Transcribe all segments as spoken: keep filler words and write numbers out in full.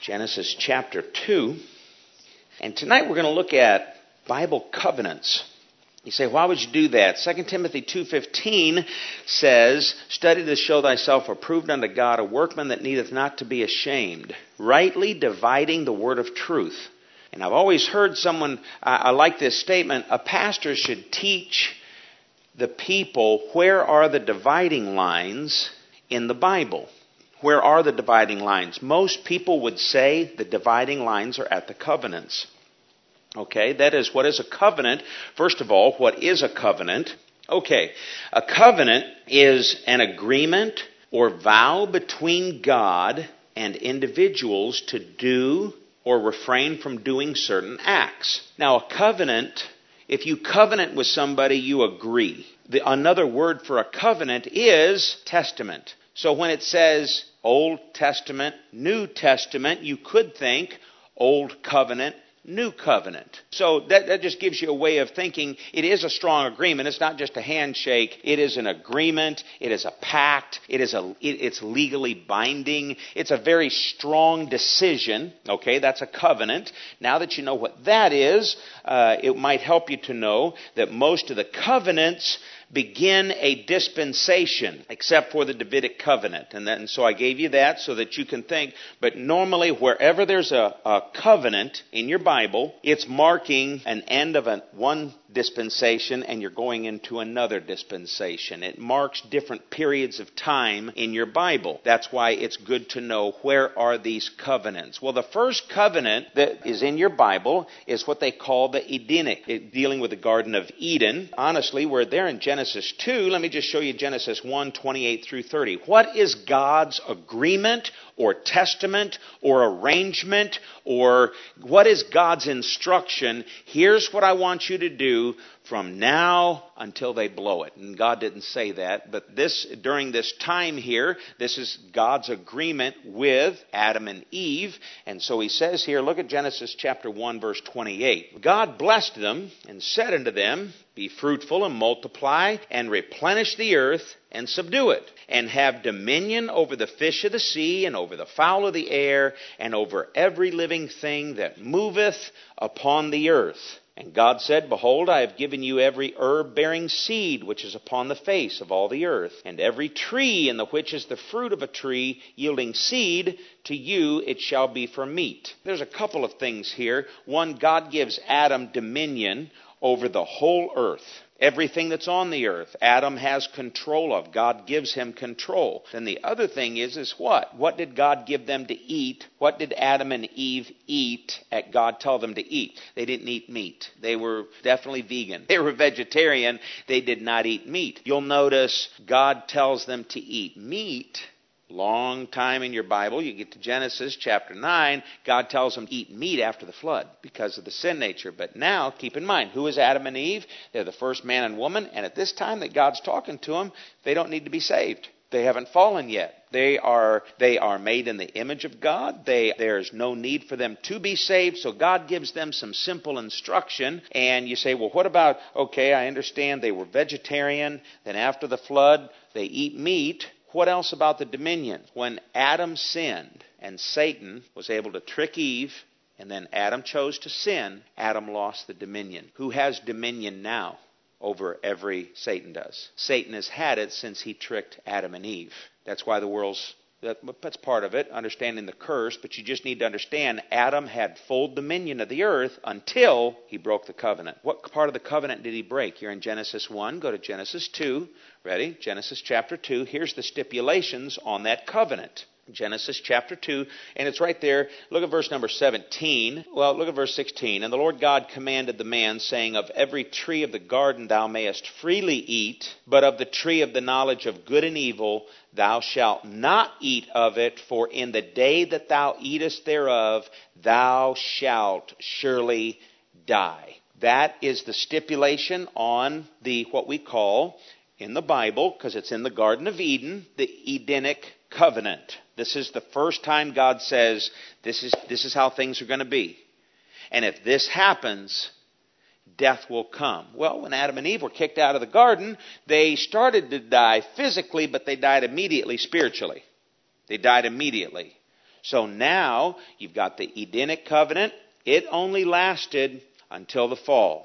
Genesis chapter two. And tonight we're going to look at Bible covenants. You say, why would you do that? Second Timothy two fifteen says, study to show thyself approved unto God, a workman that needeth not to be ashamed, rightly dividing the word of truth. And I've always heard someone, I, I like this statement, a pastor should teach the people where are the dividing lines in the Bible. Where are the dividing lines? Most people would say the dividing lines are at the covenants. Okay, that is, what is a covenant? First of all, what is a covenant? Okay, a covenant is an agreement or vow between God and individuals to do or refrain from doing certain acts. Now, a covenant, if you covenant with somebody, you agree. The, another word for a covenant is testament. So when it says Old Testament, New Testament, you could think Old Covenant, New Covenant. So that, that just gives you a way of thinking. It is a strong agreement. It's not just a handshake. It is an agreement. It is a pact. It is a. It, it's legally binding. It's a very strong decision. Okay, that's a covenant. Now that you know what that is, uh, it might help you to know that most of the covenants begin a dispensation, except for the Davidic covenant. And, then, and so I gave you that so that you can think. But normally, wherever there's a, a covenant in your Bible, it's marking an end of a, one dispensation and you're going into another dispensation. It marks different periods of time in your Bible. That's why it's good to know where are these covenants. Well, the first covenant that is in your Bible is what they call the Edenic, dealing with the Garden of Eden. Honestly, we're there in Genesis two. Let me just show you Genesis one, twenty-eight through thirty. What is God's agreement or testament or arrangement, or what is God's instruction? Here's what I want you to do from now until they blow it. And God didn't say that, but this during this time here, this is God's agreement with Adam and Eve. And so he says here, look at Genesis chapter one, verse twenty-eight. God blessed them and said unto them, be fruitful and multiply and replenish the earth and subdue it, and have dominion over the fish of the sea and over the fowl of the air and over every living thing that moveth upon the earth. And God said, behold, I have given you every herb bearing seed which is upon the face of all the earth, and every tree in the which is the fruit of a tree yielding seed, to you it shall be for meat. There's a couple of things here. One, God gives Adam dominion over the whole earth. Everything that's on the earth, Adam has control of. God gives him control. Then the other thing is, is what? What did God give them to eat? What did Adam and Eve eat at God tell them to eat? They didn't eat meat. They were definitely vegan. They were vegetarian. They did not eat meat. You'll notice God tells them to eat meat. Long time in your Bible, you get to Genesis chapter nine, God tells them to eat meat after the flood because of the sin nature. But now, keep in mind, who is Adam and Eve? They're the first man and woman, and at this time that God's talking to them, they don't need to be saved. They haven't fallen yet. They are they are made in the image of God. They, there's no need for them to be saved, so God gives them some simple instruction. And you say, well, what about, okay, I understand they were vegetarian, then after the flood, they eat meat. What else about the dominion? When Adam sinned and Satan was able to trick Eve, and then Adam chose to sin, Adam lost the dominion. Who has dominion now over every Satan does? Satan has had it since he tricked Adam and Eve. That's why the world's, that, that's part of it, understanding the curse, but you just need to understand Adam had full dominion of the earth until he broke the covenant. What part of the covenant did he break? You're in Genesis one, go to Genesis two. Ready? Genesis chapter two. Here's the stipulations on that covenant. Genesis chapter two, and it's right there. Look at verse number seventeen. Well, look at verse sixteen. And the Lord God commanded the man, saying, of every tree of the garden thou mayest freely eat, but of the tree of the knowledge of good and evil thou shalt not eat of it, for in the day that thou eatest thereof thou shalt surely die. That is the stipulation on the what we call in the Bible, because it's in the Garden of Eden, the Edenic covenant. This is the first time God says, this is, this is how things are going to be. And if this happens, death will come. Well, when Adam and Eve were kicked out of the garden, they started to die physically, but they died immediately spiritually. They died immediately. So now you've got the Edenic covenant. It only lasted until the fall.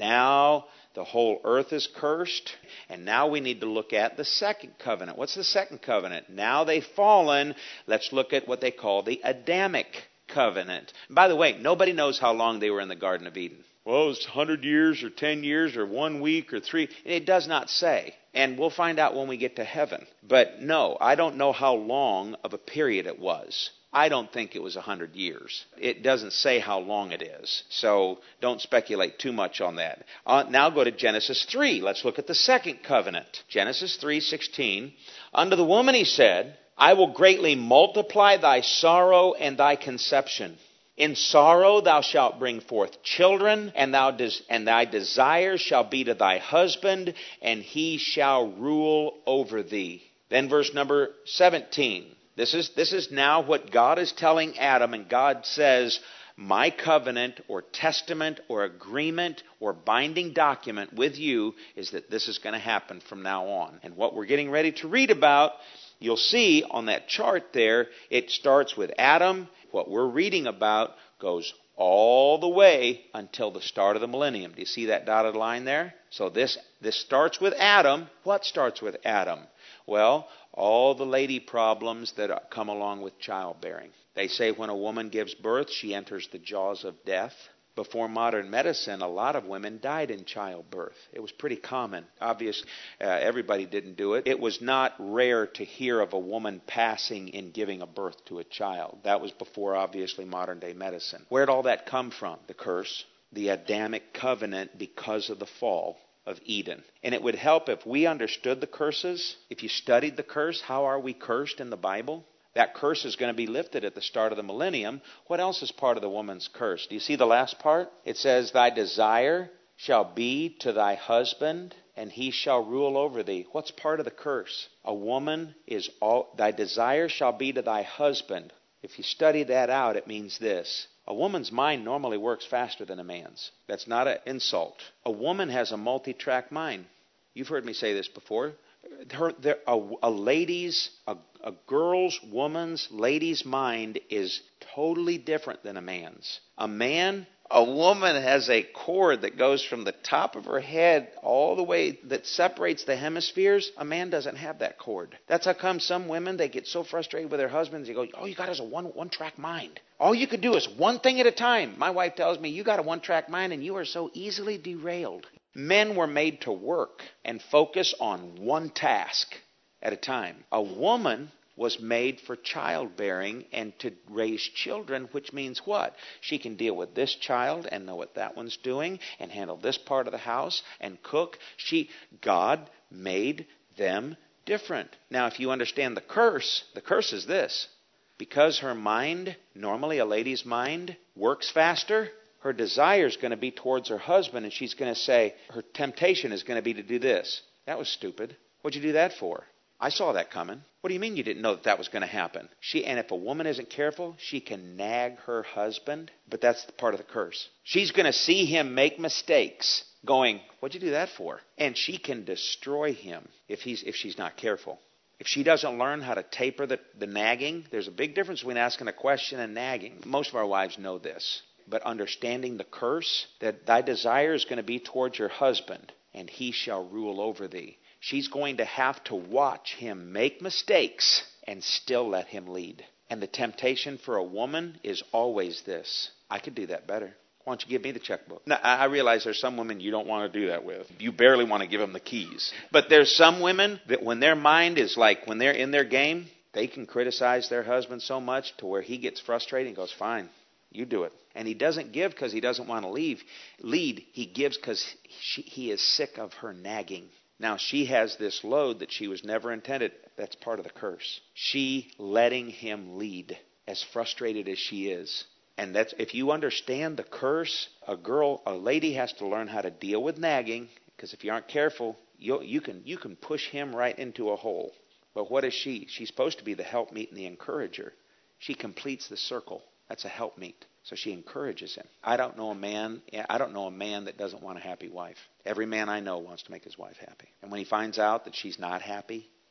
Now the whole earth is cursed. And now we need to look at the second covenant. What's the second covenant? Now they've fallen. Let's look at what they call the Adamic covenant. By the way, nobody knows how long they were in the Garden of Eden. Well, it's one hundred years or ten years or one week or three. It does not say. And we'll find out when we get to heaven. But no, I don't know how long of a period it was. I don't think it was one hundred years. It doesn't say how long it is. So don't speculate too much on that. Uh, now go to Genesis three. Let's look at the second covenant. Genesis three sixteen. Unto the woman he said, I will greatly multiply thy sorrow and thy conception. In sorrow thou shalt bring forth children, and thou des- and thy desire shall be to thy husband, and he shall rule over thee. Then verse number seventeen. This is, this is now what God is telling Adam, and God says, my covenant or testament or agreement or binding document with you is that this is going to happen from now on. And what we're getting ready to read about, you'll see on that chart there, it starts with Adam. What we're reading about goes all the way until the start of the millennium. Do you see that dotted line there? So this, this starts with Adam. What starts with Adam? Well, all the lady problems that come along with childbearing. They say when a woman gives birth, she enters the jaws of death. Before modern medicine, a lot of women died in childbirth. It was pretty common. Obviously, uh, everybody didn't do it. It was not rare to hear of a woman passing in giving a birth to a child. That was before, obviously, modern-day medicine. Where did all that come from? The curse, the Adamic covenant because of the fall of Eden. And it would help if we understood the curses. If you studied the curse, how are we cursed in the Bible? That curse is going to be lifted at the start of the millennium. What else is part of the woman's curse? Do you see the last part? It says, thy desire shall be to thy husband, and he shall rule over thee. What's part of the curse? A woman is all, thy desire shall be to thy husband. If you study that out, it means this. A woman's mind normally works faster than a man's. That's not an insult. A woman has a multi-track mind. You've heard me say this before. Her, there, a, a lady's, a, a girl's, woman's, lady's mind is totally different than a man's. A man, a woman has a cord that goes from the top of her head all the way that separates the hemispheres. A man doesn't have that cord. That's how come some women, they get so frustrated with their husbands. They go, all you got is a one, one-track mind. All you can do is one thing at a time. My wife tells me, you got a one-track mind and you are so easily derailed. Men were made to work and focus on one task at a time. A woman was made for childbearing and to raise children, which means what? She can deal with this child and know what that one's doing and handle this part of the house and cook. She, God made them different. Now, if you understand the curse, the curse is this. Because her mind, normally a lady's mind, works faster, her desire is going to be towards her husband, and she's going to say, her temptation is going to be to do this. That was stupid. What'd you do that for? I saw that coming. What do you mean you didn't know that that was going to happen? She, and if a woman isn't careful, she can nag her husband, but that's part of the curse. She's going to see him make mistakes, going, what'd you do that for? And she can destroy him if he's if she's not careful. If she doesn't learn how to taper the, the nagging, there's a big difference between asking a question and nagging. Most of our wives know this. But understanding the curse, that thy desire is going to be towards your husband, and he shall rule over thee. She's going to have to watch him make mistakes and still let him lead. And the temptation for a woman is always this. I could do that better. Why don't you give me the checkbook? Now, I realize there's some women you don't want to do that with. You barely want to give them the keys. But there's some women that when their mind is like, when they're in their game, they can criticize their husband so much to where he gets frustrated and goes, fine, you do it. And he doesn't give because he doesn't want to leave, lead. He gives because he is sick of her nagging. Now, she has this load that she was never intended. That's part of the curse. She letting him lead, as frustrated as she is. And that's, if you understand the curse, a girl, a lady has to learn how to deal with nagging, because if you aren't careful, you you can you can push him right into a hole. But what is she? She's supposed to be the helpmeet and the encourager. She completes the circle. That's a helpmeet. So she encourages him. I don't know a man. I don't know a man that doesn't want a happy wife. Every man I know wants to make his wife happy. And when he finds out that she's not happy,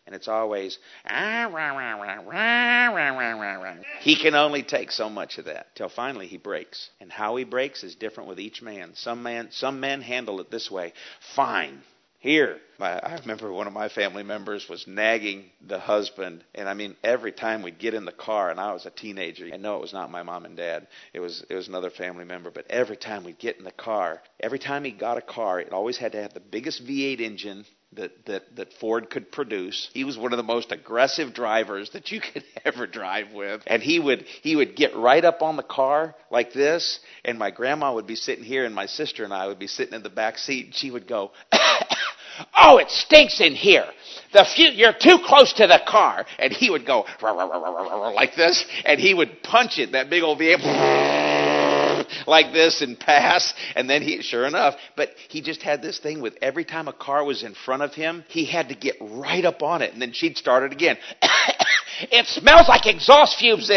And it's always, ah, rah, rah, rah, rah, rah, rah, rah, rah. He can only take so much of that till finally he breaks. And how he breaks is different with each man. Some man, some men handle it this way. Fine. Here, my, I remember one of my family members was nagging the husband, and I mean, every time we'd get in the car, and I was a teenager, and no, it was not my mom and dad, it was it was another family member, but every time we'd get in the car, every time he got a car, it always had to have the biggest V eight engine that, that, that Ford could produce. He was one of the most aggressive drivers that you could ever drive with. And he would he would get right up on the car like this, and my grandma would be sitting here, and my sister and I would be sitting in the back seat, and she would go, oh, it stinks in here. The few, you're too close to the car. And he would go rah, rah, rah, rah, rah, like this, and he would punch it, that big old V eight, like this and pass. And then he, sure enough, but he just had this thing with every time a car was in front of him, he had to get right up on it. And then she'd start it again. It smells like exhaust fumes.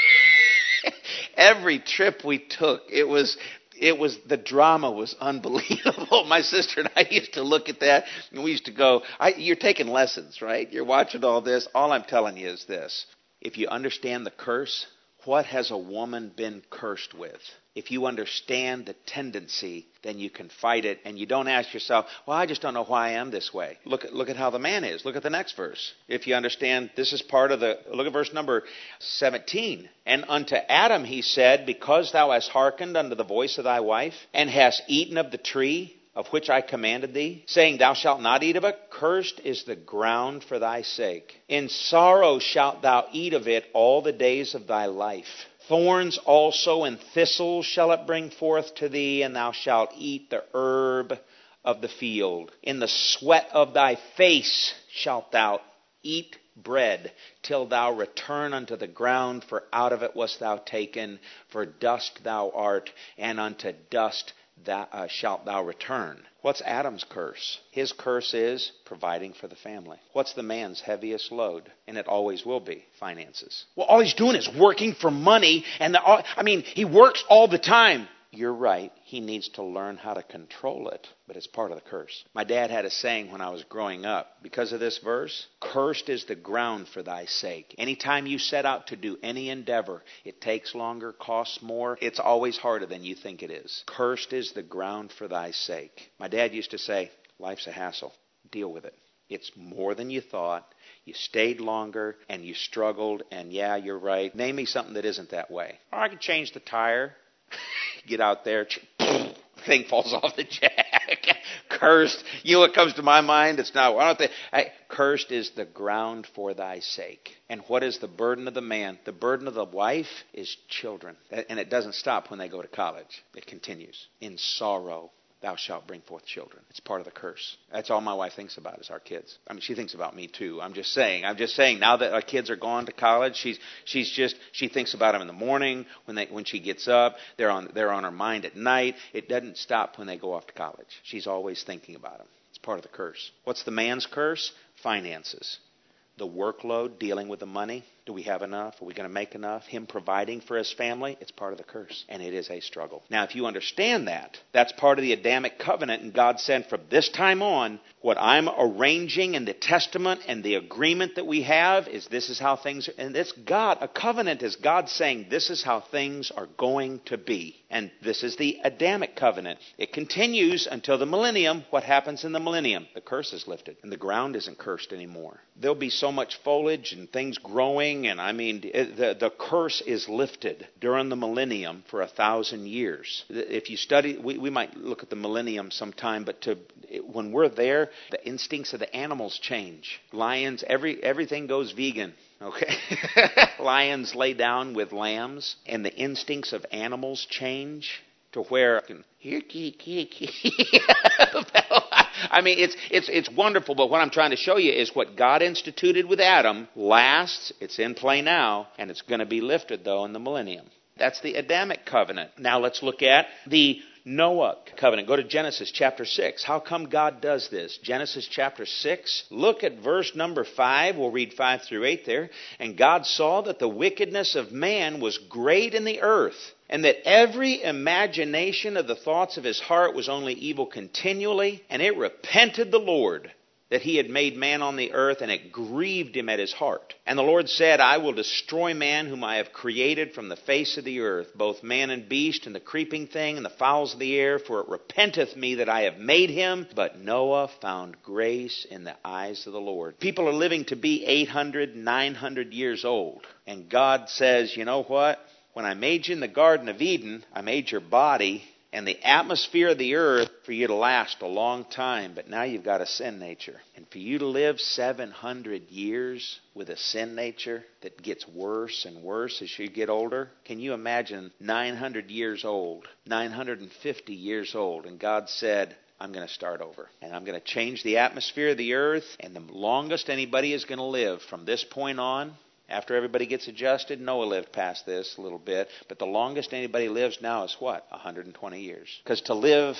Every trip we took, it was... It was, the drama was unbelievable. My sister and I used to look at that, and we used to go, I, you're taking lessons, right? You're watching all this. All I'm telling you is this. If you understand the curse, what has a woman been cursed with? If you understand the tendency, then you can fight it, and you don't ask yourself, well, I just don't know why I am this way. Look at, look at how the man is. Look at the next verse. If you understand, this is part of the, look at verse number seventeen. And unto Adam he said, because thou hast hearkened unto the voice of thy wife, and hast eaten of the tree of which I commanded thee, saying, thou shalt not eat of it, cursed is the ground for thy sake. In sorrow shalt thou eat of it all the days of thy life. Thorns also and thistles shall it bring forth to thee, and thou shalt eat the herb of the field. In the sweat of thy face shalt thou eat bread, till thou return unto the ground, for out of it wast thou taken, for dust thou art, and unto dust thou, uh, shalt thou return. What's Adam's curse? His curse is providing for the family. What's the man's heaviest load? And it always will be finances. Well, all he's doing is working for money, and the, I mean, he works all the time. You're right. He needs to learn how to control it, but it's part of the curse. My dad had a saying when I was growing up, because of this verse, cursed is the ground for thy sake. Anytime you set out to do any endeavor, it takes longer, costs more. It's always harder than you think it is. Cursed is the ground for thy sake. My dad used to say, life's a hassle. Deal with it. It's more than you thought. You stayed longer and you struggled, and yeah, you're right. Name me something that isn't that way. Or I could change the tire. Get out there, thing falls off the jack. Cursed. You know what comes to my mind? It's not. Why don't they? I, cursed is the ground for thy sake. And what is the burden of the man? The burden of the wife is children. And it doesn't stop when they go to college. It continues. In sorrow thou shalt bring forth children. It's part of the curse. That's all my wife thinks about is our kids. I mean, she thinks about me too. I'm just saying. I'm just saying. Now that our kids are gone to college, she's she's just she thinks about them in the morning when they when she gets up. They're on they're on her mind at night. It doesn't stop when they go off to college. She's always thinking about them. It's part of the curse. What's the man's curse? Finances. The workload, dealing with the money. Do we have enough? Are we going to make enough? Him providing for his family, it's part of the curse. And it is a struggle. Now, if you understand that, that's part of the Adamic covenant. And God said, from this time on, what I'm arranging in the testament and the agreement that we have is this is how things are. And it's God. A covenant is God saying this is how things are going to be. And this is the Adamic covenant. It continues until the millennium. What happens in the millennium? The curse is lifted. And the ground isn't cursed anymore. There'll be so much foliage and things growing. And I mean, it, the, the curse is lifted during the millennium for a thousand years. If you study, we, we might look at the millennium sometime, but to when we're there, the instincts of the animals change. Lions, every everything goes vegan. Okay, lions lay down with lambs, and the instincts of animals change to where here, I mean, it's it's it's wonderful, but what I'm trying to show you is what God instituted with Adam lasts. It's in play now, and it's going to be lifted, though, in the millennium. That's the Adamic covenant. Now let's look at the Noahic covenant. Go to Genesis chapter six. How come God does this? Genesis chapter six. Look at verse number five. We'll read five through eight there. And God saw that the wickedness of man was great in the earth, and that every imagination of the thoughts of his heart was only evil continually. And it repented the Lord that he had made man on the earth, and it grieved him at his heart. And the Lord said, I will destroy man whom I have created from the face of the earth, both man and beast, and the creeping thing, and the fowls of the air, for it repenteth me that I have made him. But Noah found grace in the eyes of the Lord. People are living to be eight hundred, nine hundred years old. And God says, you know what? When I made you in the Garden of Eden, I made your body and the atmosphere of the earth for you to last a long time. But now you've got a sin nature. And for you to live seven hundred years with a sin nature that gets worse and worse as you get older. Can you imagine nine hundred years old, nine hundred fifty years old, and God said, I'm going to start over. And I'm going to change the atmosphere of the earth. And the longest anybody is going to live from this point on, after everybody gets adjusted, Noah lived past this a little bit. But the longest anybody lives now is what? one hundred twenty years. Because to live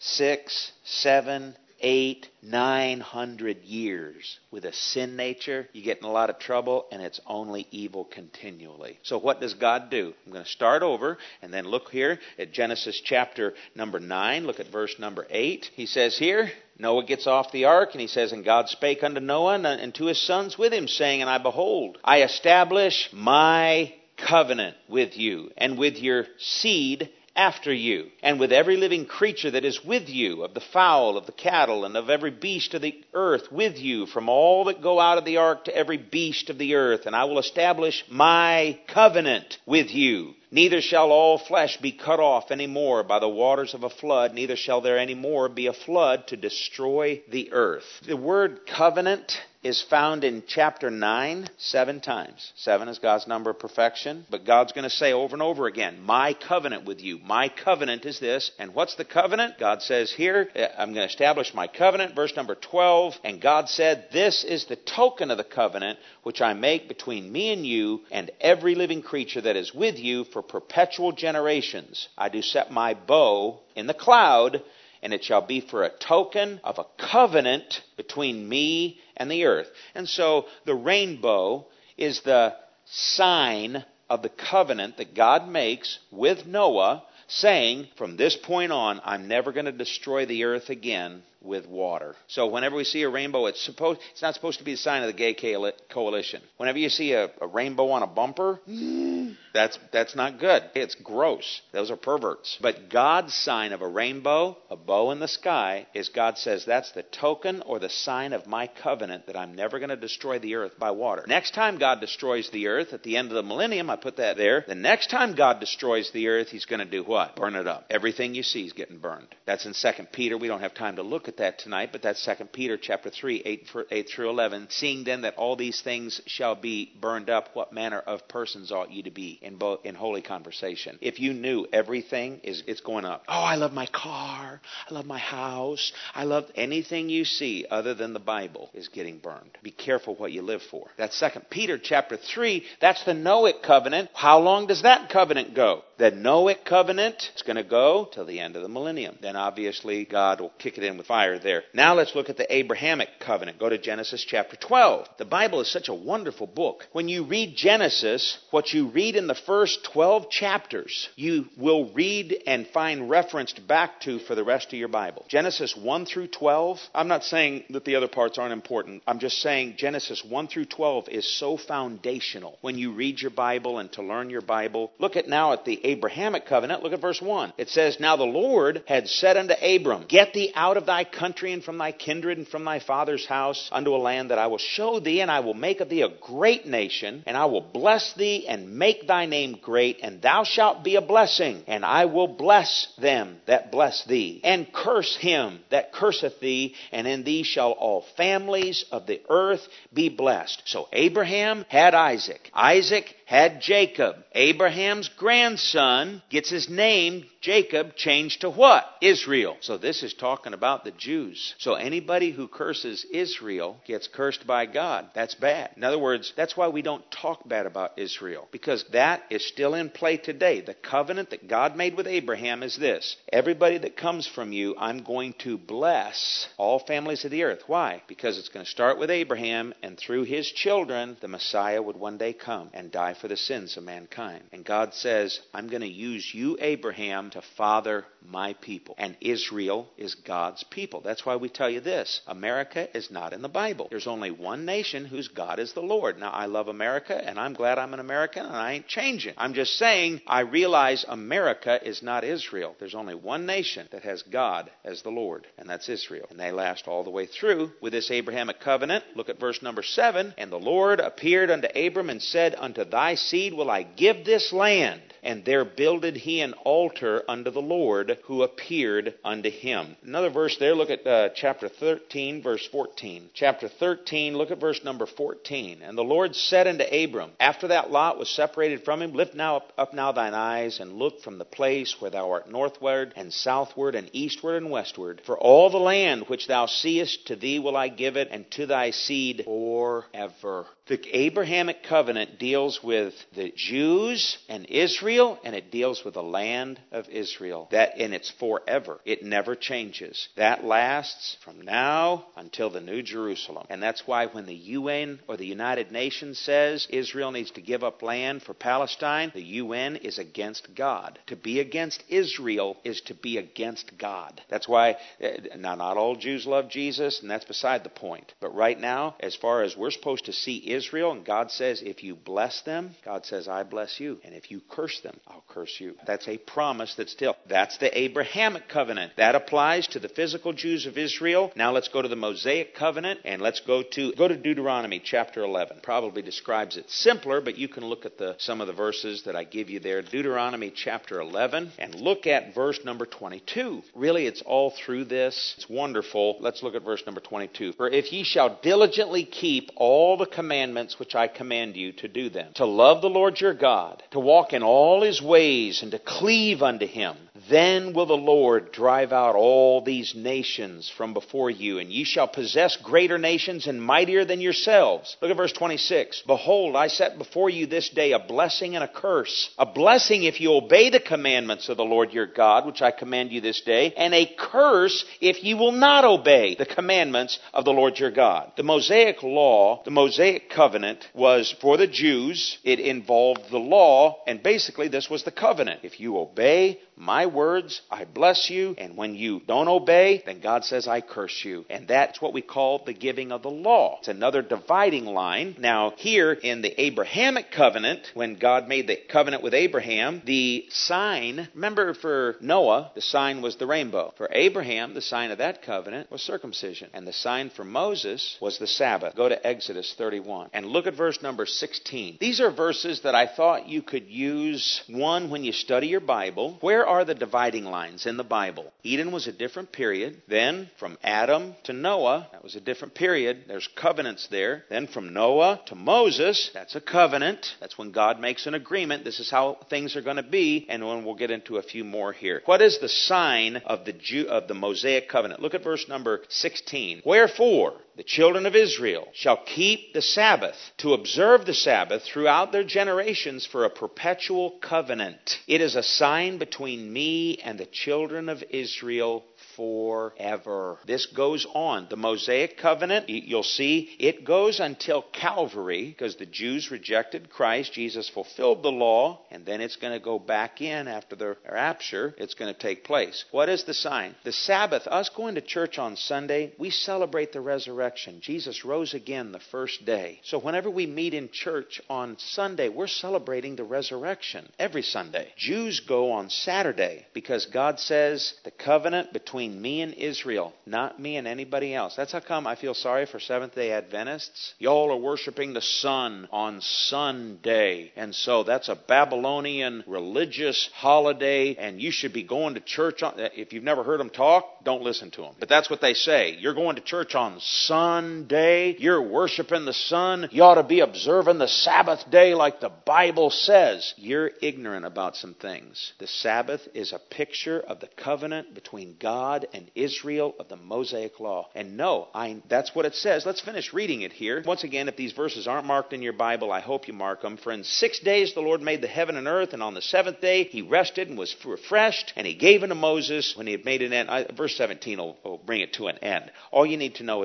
six, seven, eight, nine hundred years with a sin nature, you get in a lot of trouble, and it's only evil continually. So what does God do? I'm going to start over, and then look here at Genesis chapter number nine. Look at verse number eight. He says here, Noah gets off the ark, and he says, And God spake unto Noah and to his sons with him, saying, And I behold, I establish my covenant with you, and with your seed after you, and with every living creature that is with you, of the fowl, of the cattle, and of every beast of the earth with you, from all that go out of the ark to every beast of the earth. And I will establish my covenant with you. Neither shall all flesh be cut off any more by the waters of a flood, neither shall there any more be a flood to destroy the earth. The word covenant is found in chapter nine seven times. Seven is God's number of perfection. But God's going to say over and over again, my covenant with you. My covenant is this. And what's the covenant? God says here, I'm going to establish my covenant. Verse number twelve. And God said, This is the token of the covenant which I make between me and you and every living creature that is with you for perpetual generations. I do set my bow in the cloud, and it shall be for a token of a covenant between me and the earth. And so the rainbow is the sign of the covenant that God makes with Noah, saying, from this point on, I'm never going to destroy the earth again with water. So whenever we see a rainbow, it's supposed it's not supposed to be a sign of the gay coalition. Whenever you see a, a rainbow on a bumper, that's that's not good. It's gross. Those are perverts. But God's sign of a rainbow, a bow in the sky, is God says that's the token or the sign of my covenant that I'm never going to destroy the earth by water. Next time God destroys the earth at the end of the millennium, I put that there. The next time God destroys the earth, he's going to do what? Burn it up. Everything you see is getting burned. That's in Second Peter. We don't have time to look at that tonight, but that's Second Peter chapter three, eight through eleven. Seeing then that all these things shall be burned up, what manner of persons ought you to be in both in holy conversation? If you knew everything is it's going up. Oh, I love my car. I love my house. I love anything you see other than the Bible is getting burned. Be careful what you live for. That's Second Peter chapter three. That's the Noahic covenant. How long does that covenant go? The Noahic covenant is going to go till the end of the millennium. Then obviously God will kick it in with fire there. Now let's look at the Abrahamic covenant. Go to Genesis chapter twelve. The Bible is such a wonderful book. When you read Genesis, what you read in the first twelve chapters, you will read and find referenced back to for the rest of your Bible. Genesis one through twelve. I'm not saying that the other parts aren't important. I'm just saying Genesis one through twelve is so foundational when you read your Bible and to learn your Bible. Look at now at the Abrahamic covenant. Look at verse one. It says, Now the Lord had said unto Abram, Get thee out of thy country and from thy kindred and from thy father's house unto a land that I will show thee, and I will make of thee a great nation, and I will bless thee and make thy name great, and thou shalt be a blessing, and I will bless them that bless thee, and curse him that curseth thee, and in thee shall all families of the earth be blessed. So Abraham had Isaac. Isaac had Jacob. Abraham's grandson gets his name, Jacob, changed to what? Israel. So this is talking about the Jews. So anybody who curses Israel gets cursed by God. That's bad. In other words, that's why we don't talk bad about Israel, because that is still in play today. The covenant that God made with Abraham is this. Everybody that comes from you, I'm going to bless all families of the earth. Why? Because it's going to start with Abraham, and through his children, the Messiah would one day come and die for the sins of mankind. And God says, I'm going to use you, Abraham, to father my people. And Israel is God's people. That's why we tell you this. America is not in the Bible. There's only one nation whose God is the Lord. Now, I love America, and I'm glad I'm an American, and I ain't changing. I'm just saying I realize America is not Israel. There's only one nation that has God as the Lord, and that's Israel. And they last all the way through with this Abrahamic covenant. Look at verse number seven. And the Lord appeared unto Abram and said, Unto thy seed will I give this land. And there builded he an altar unto the Lord, who appeared unto him. Another verse there, look at uh, chapter thirteen, verse fourteen. Chapter thirteen, look at verse number fourteen. And the Lord said unto Abram, after that Lot was separated from him, Lift now up, up now thine eyes, and look from the place where thou art northward, and southward, and eastward, and westward. For all the land which thou seest, to thee will I give it, and to thy seed forever. The Abrahamic covenant deals with the Jews and Israel, and it deals with the land of Israel. That, and it's forever. It never changes. That lasts from now until the New Jerusalem. And that's why when the U N or the United Nations says Israel needs to give up land for Palestine, the U N is against God. To be against Israel is to be against God. That's why, now not all Jews love Jesus, and that's beside the point. But right now, as far as we're supposed to see Israel, Israel, and God says, if you bless them, God says, I bless you. And if you curse them, I'll curse you. That's a promise that's still, that's the Abrahamic covenant. That applies to the physical Jews of Israel. Now let's go to the Mosaic covenant, and let's go to, go to Deuteronomy chapter eleven. Probably describes it simpler, but you can look at the, some of the verses that I give you there. Deuteronomy chapter eleven, and look at verse number twenty-two. Really, it's all through this. It's wonderful. Let's look at verse number twenty-two. For if ye shall diligently keep all the commandments which I command you to do them, to love the Lord your God, to walk in all his ways, and to cleave unto him, then will the Lord drive out all these nations from before you, and ye shall possess greater nations and mightier than yourselves. Look at verse twenty-six. Behold, I set before you this day a blessing and a curse. A blessing if you obey the commandments of the Lord your God, which I command you this day, and a curse if you will not obey the commandments of the Lord your God. The Mosaic law, the Mosaic covenant was for the Jews. It involved the law, and basically this was the covenant. If you obey my words, I bless you, and when you don't obey, then God says, I curse you. And that's what we call the giving of the law. It's another dividing line. Now, here in the Abrahamic covenant, when God made the covenant with Abraham, the sign, remember for Noah, the sign was the rainbow. For Abraham, the sign of that covenant was circumcision. And the sign for Moses was the Sabbath. Go to Exodus thirty-one. And look at verse number sixteen. These are verses that I thought you could use, one, when you study your Bible. Where are the dividing lines in the Bible? Eden was a different period. Then from Adam to Noah, that was a different period. There's covenants there. Then from Noah to Moses, that's a covenant. That's when God makes an agreement. This is how things are going to be. And when we'll get into a few more here. What is the sign of the Jew, of the Mosaic covenant? Look at verse number sixteen. Wherefore the children of Israel shall keep the Sabbath, to observe the Sabbath throughout their generations for a perpetual covenant. It is a sign between me and the children of Israel forever. This goes on. The Mosaic covenant, you'll see, it goes until Calvary, because the Jews rejected Christ. Jesus fulfilled the law, and then it's going to go back in after the rapture. It's going to take place. What is the sign? The Sabbath, us going to church on Sunday, we celebrate the resurrection. Jesus rose again the first day. So whenever we meet in church on Sunday, we're celebrating the resurrection every Sunday. Jews go on Saturday because God says the covenant between me and Israel, not me and anybody else. That's how come I feel sorry for Seventh-day Adventists. Y'all are worshiping the sun on Sunday. And so that's a Babylonian religious holiday, and you should be going to church on... If you've never heard them talk, don't listen to them. But that's what they say. You're going to church on Sunday. You're worshiping the sun. You ought to be observing the Sabbath day like the Bible says. You're ignorant about some things. The Sabbath is a picture of the covenant between God and Israel of the Mosaic law. And no, I, that's what it says. Let's finish reading it here. Once again, if these verses aren't marked in your Bible, I hope you mark them. For in six days the Lord made the heaven and earth, and on the seventh day he rested and was refreshed, and he gave unto Moses when he had made an end. I, verse seventeen will, will bring it to an end. All you need to know is this.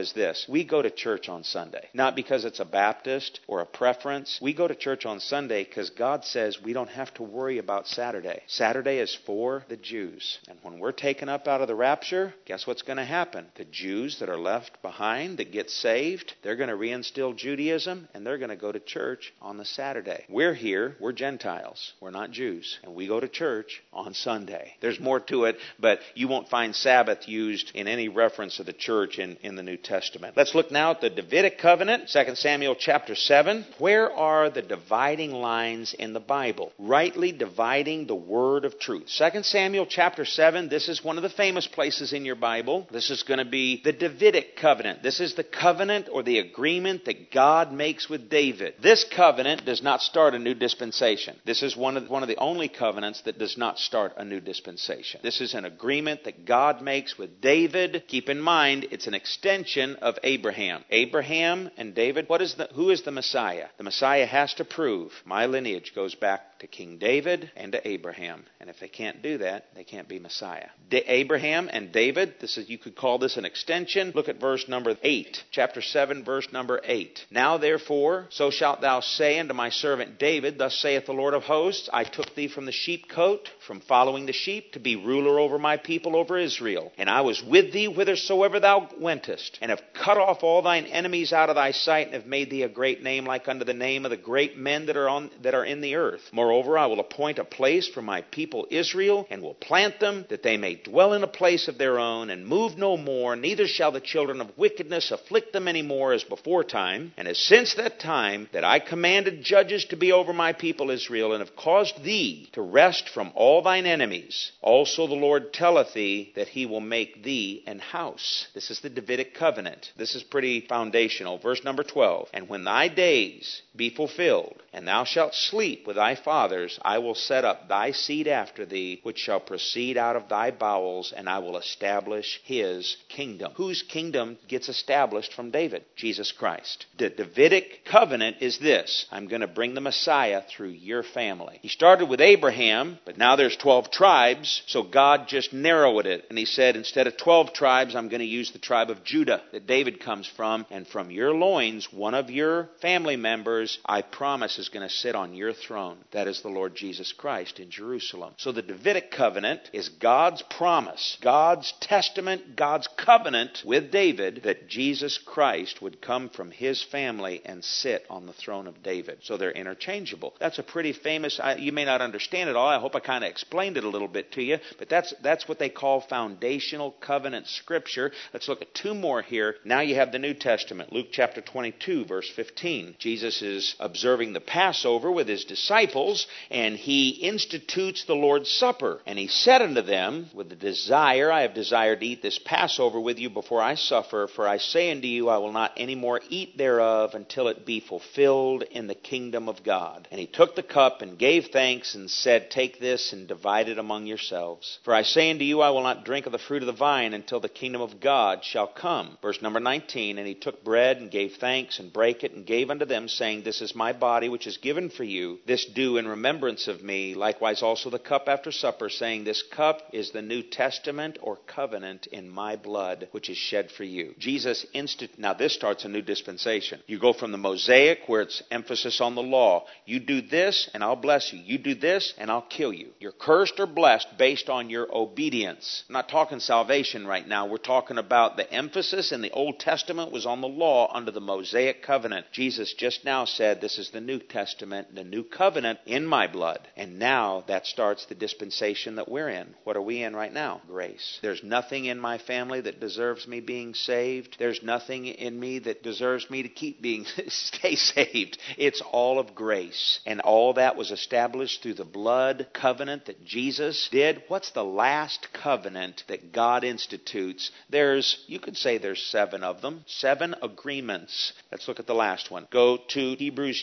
this. We go to church on Sunday. Not because it's a Baptist or a preference. We go to church on Sunday because God says we don't have to worry about Saturday. Saturday is for the Jews. And when we're taken up out of the rapture, guess what's going to happen? The Jews that are left behind that get saved, they're going to reinstill Judaism and they're going to go to church on the Saturday. We're here. We're Gentiles. We're not Jews. And we go to church on Sunday. There's more to it, but you won't find Sabbath used in any reference of the church in, in the New Testament. Let's look now at the Davidic covenant, Second Samuel chapter seven. Where are the dividing lines in the Bible? Rightly dividing the word of truth. Second Samuel chapter seven, this is one of the famous places in your Bible. This is going to be the Davidic covenant. This is the covenant or the agreement that God makes with David. This covenant does not start a new dispensation. This is one of, one of the only covenants that does not start a new dispensation. This is an agreement that God makes with David. Keep in mind, it's an extension of Abraham. Abraham and David, what is the, who is the Messiah? The Messiah has to prove my lineage goes back to King David and to Abraham. And if they can't do that, they can't be Messiah. Da- Abraham and David, this is, you could call this an extension. Look at verse number eight. Chapter seven, verse number eight. Now therefore, so shalt thou say unto my servant David, thus saith the Lord of hosts, I took thee from the sheepcote, from following the sheep, to be ruler over my people, over Israel. And I was with thee whithersoever thou wentest, and have cut off all thine enemies out of thy sight, and have made thee a great name, like unto the name of the great men that are on that are in the earth. Moreover, I will appoint a place for my people Israel, and will plant them, that they may dwell in a place of their own, and move no more, neither shall the children of wickedness afflict them any more as before time. And as since that time that I commanded judges to be over my people Israel, and have caused thee to rest from all thine enemies, also the Lord telleth thee that he will make thee an house. This is the Davidic covenant. This is pretty foundational. Verse number twelve. And when thy days be fulfilled, and thou shalt sleep with thy fathers, I will set up thy seed after thee, which shall proceed out of thy bowels, and I will establish his kingdom. Whose kingdom gets established from David? Jesus Christ. The Davidic covenant is this: I'm going to bring the Messiah through your family. He started with Abraham, but now there's twelve tribes, so God just narrowed it. And he said, instead of twelve tribes, I'm going to use the tribe of Judah that David comes from, and from your loins, one of your family members, I promise, is going to sit on your throne. That is the Lord Jesus Christ in Jerusalem. So the Davidic covenant is God's promise, God's testament, God's covenant with David that Jesus Christ would come from his family and sit on the throne of David. So they're interchangeable. That's a pretty famous, I, you may not understand it all. I hope I kind of explained it a little bit to you, but that's that's what they call foundational covenant scripture. Let's look at two more here. Now you have the New Testament. Luke chapter twenty-two, verse fifteen. Jesus is observing the Passover with his disciples, and he institutes the Lord's Supper. And he said unto them, with the desire, I have desired to eat this Passover with you before I suffer, for I say unto you, I will not any more eat thereof until it be fulfilled in the kingdom of God. And he took the cup and gave thanks and said, take this and divide it among yourselves. For I say unto you, I will not drink of the fruit of the vine until the kingdom of God shall come. Verse number nineteen, and he took bread and gave thanks and brake it and gave unto them, saying, this is my body which is given for you. This do in remembrance of me. Likewise also the cup after supper, saying, this cup is the New Testament or covenant in my blood, which is shed for you. Jesus instant. Now this starts a new dispensation. You go from the Mosaic, where it's emphasis on the law. You do this and I'll bless you. You do this and I'll kill you. You're cursed or blessed based on your obedience. I'm not talking salvation right now. We're talking about the emphasis in the Old Testament was on the law under the Mosaic covenant. Jesus just now said, this is the New Testament, the new covenant in my blood. And now that starts the dispensation that we're in. What are we in right now? Grace. There's nothing in my family that deserves me being saved. There's nothing in me that deserves me to keep being, stay saved. It's all of grace. And all that was established through the blood covenant that Jesus did. What's the last covenant that God institutes? There's, you could say there's seven of them. Seven agreements. Let's look at the last one. Go to Hebrews chapter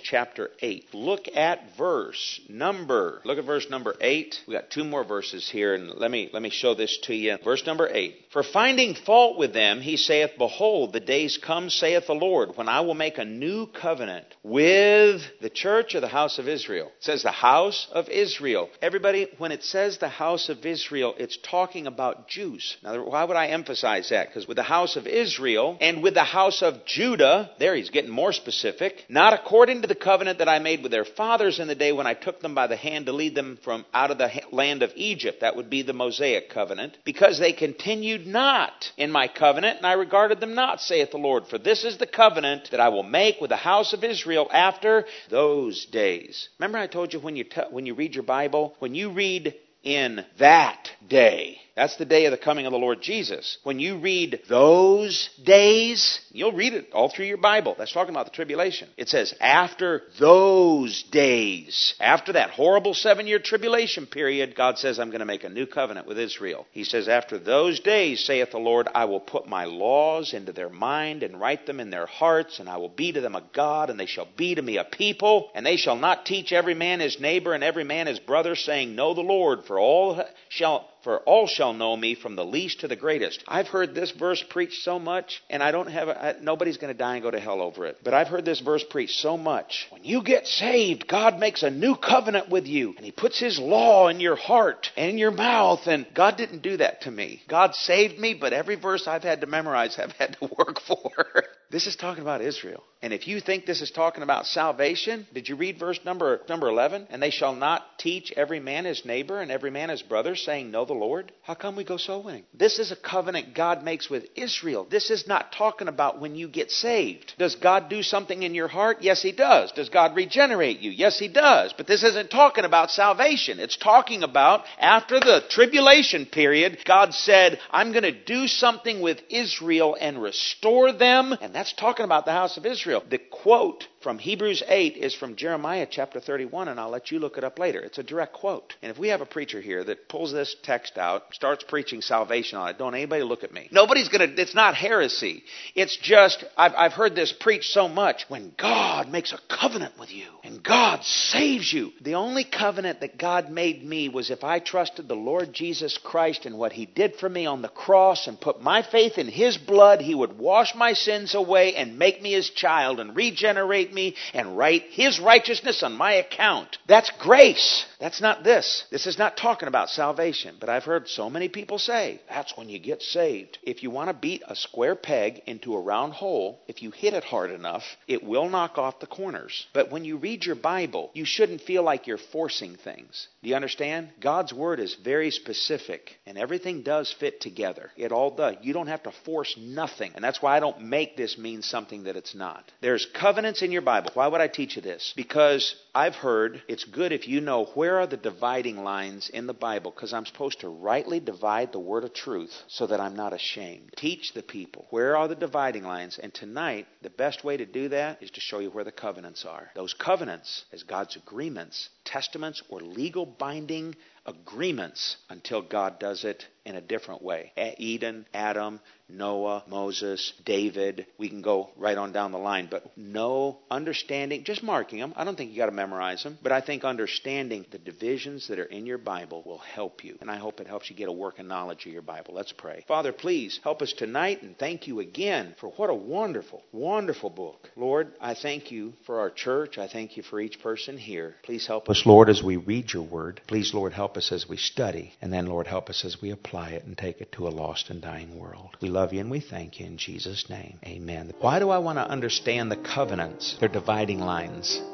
eight. Look at verse number. Look at verse number eight. We got two more verses here, and let me let me show this to you. Verse number eight. For finding fault with them, he saith, Behold, the days come, saith the Lord, when I will make a new covenant with the church or the house of Israel. It says the house of Israel. Everybody, when it says the house of Israel, it's talking about Jews. Now, why would I emphasize that? Because with the house of Israel and with the house of Judah, there he's getting more specific, not according to the covenant that I made with their fathers in the day when I took them by the hand to lead them from out of the land of Egypt. That would be the Mosaic covenant. Because they continued not in my covenant, and I regarded them not, saith the Lord. For this is the covenant that I will make with the house of Israel after those days. Remember I told you when you t- when you read your Bible, when you read in that day, that's the day of the coming of the Lord Jesus. When you read those days, you'll read it all through your Bible. That's talking about the tribulation. It says, after those days, after that horrible seven-year tribulation period, God says, I'm going to make a new covenant with Israel. He says, after those days, saith the Lord, I will put my laws into their mind and write them in their hearts, and I will be to them a God, and they shall be to me a people, and they shall not teach every man his neighbor and every man his brother, saying, Know the Lord, for all shall For all shall know me, from the least to the greatest. I've heard this verse preached so much, and I don't have a, I, nobody's going to die and go to hell over it. But I've heard this verse preached so much. When you get saved, God makes a new covenant with you, and He puts His law in your heart and in your mouth. And God didn't do that to me. God saved me, but every verse I've had to memorize, I've had to work for. This is talking about Israel. And if you think this is talking about salvation, did you read verse number number eleven? And they shall not teach every man his neighbor and every man his brother, saying, Know the Lord? How come we go soul winning? This is a covenant God makes with Israel. This is not talking about when you get saved. Does God do something in your heart? Yes, He does. Does God regenerate you? Yes, He does. But this isn't talking about salvation. It's talking about after the tribulation period, God said, I'm going to do something with Israel and restore them. And that's talking about the house of Israel. The quote from Hebrews eight is from Jeremiah chapter thirty-one, and I'll let you look it up later. It's a direct quote. And if we have a preacher here that pulls this text out, starts preaching salvation on it, don't anybody look at me. Nobody's going to, it's not heresy. It's just, I've, I've heard this preached so much. When God makes a covenant with you and God saves you. The only covenant that God made me was if I trusted the Lord Jesus Christ and what He did for me on the cross and put my faith in His blood, He would wash my sins away and make me His child and regenerate me and write His righteousness on my account. That's grace. That's not this. This is not talking about salvation. But I've heard so many people say, that's when you get saved. If you want to beat a square peg into a round hole, if you hit it hard enough, it will knock off the corners. But when you read your Bible, you shouldn't feel like you're forcing things. Do you understand? God's Word is very specific, and everything does fit together. It all does. You don't have to force nothing. And that's why I don't make this mean something that it's not. There's covenants in your Bible. Why would I teach you this? Because I've heard it's good if you know where are the dividing lines in the Bible, because I'm supposed to rightly divide the word of truth so that I'm not ashamed. Teach the people where are the dividing lines, and tonight the best way to do that is to show you where the covenants are. Those covenants as God's agreements, testaments, or legal binding agreements until God does it in a different way. Eden, Adam, Noah, Moses, David. We can go right on down the line. But no understanding, just marking them. I don't think you got to memorize them. But I think understanding the divisions that are in your Bible will help you. And I hope it helps you get a working knowledge of your Bible. Let's pray. Father, please help us tonight, and thank you again for what a wonderful, wonderful book. Lord, I thank you for our church. I thank you for each person here. Please help us, Lord, as we read your word. Please, Lord, help us as we study. And then, Lord, help us as we apply it and take it to a lost and dying world. We love you and we thank you in Jesus' name. Amen. Why do I want to understand the covenants? They're dividing lines.